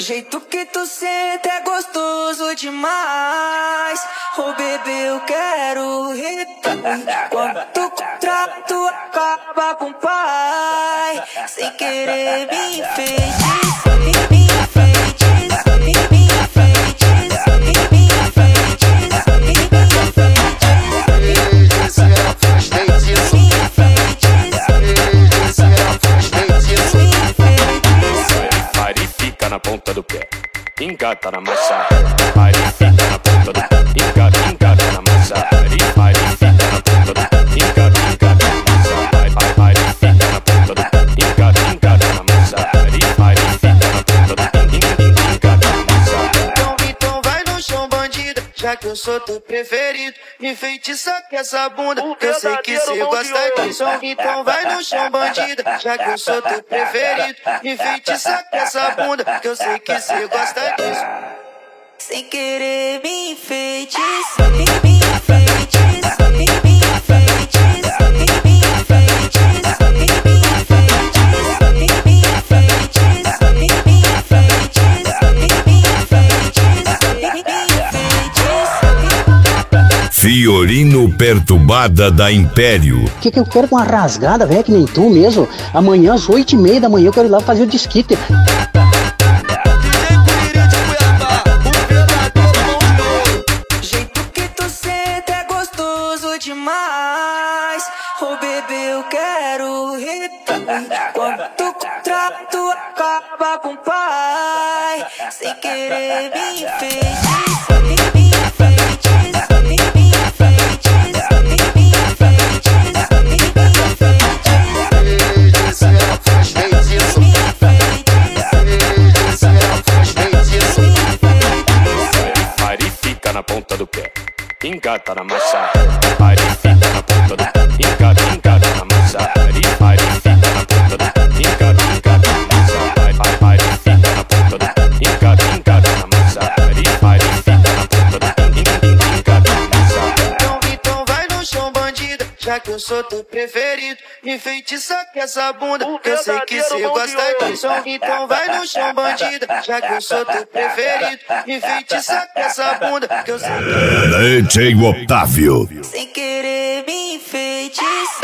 Jeito que tu senta é gostoso demais. Oh bebê, eu quero retar. Quando tu contrato acaba com o pai. Sem querer me enfeitiça, me enfeitiça, me enfeitiça, me enfeitiça, me enfeitiça. Pare e fica na ponta do pé, engata na massa. Pare e fica na ponta do pé, engata na massa. Pare e fica na ponta do pé, engata na massa. Pare e fica na ponta do pé, engata na massa. Pare e fica na ponta do pé, engata na massa. Então vai no chão, bandida, já que eu sou teu preferido. Me feitiça com essa bunda, que eu sei que cê gosta disso. Então vai no chão, bandida, já que eu sou teu preferido. Me feitiça com essa bunda, que eu sei que cê gosta disso. Sem querer me enfeitiça, me enfeitiça, me enfeitiça, me enfeitiça, me enfeitiça, me enfeitiça, me enfeitiça, me enfeitiça. Fiorino Perturbada da Império. O que eu quero com uma rasgada, velho, que nem tu mesmo? Amanhã às 8h30 da manhã eu quero ir lá fazer o desquite. Jeito que tu senta é gostoso demais. Oh bebê, eu quero retar. Quando tu contrato acaba com o pai. Sem querer me enfeitiça, me enfeitiça, me enfeitiça, me enfeitiça, me enfeitiça. Pare e fica na ponta do pé, engata na massa. Pare e fica na ponta do pé, engata na massa. Pare e fica na ponta do pé, engata na massa. Pare e fica na ponta do pé, engata na massa. Pare e fica na ponta do pé, engata na massa. Então vai no chão, bandida, já que eu sou teu preferido. Me feitiça com essa bunda, que eu sei que cê gosta disso. Então vai no chão, bandida, já que eu sou teu preferido. Me feitiça com essa bunda, que eu sei que... DJ Otávio. Sem querer me enfeitiça.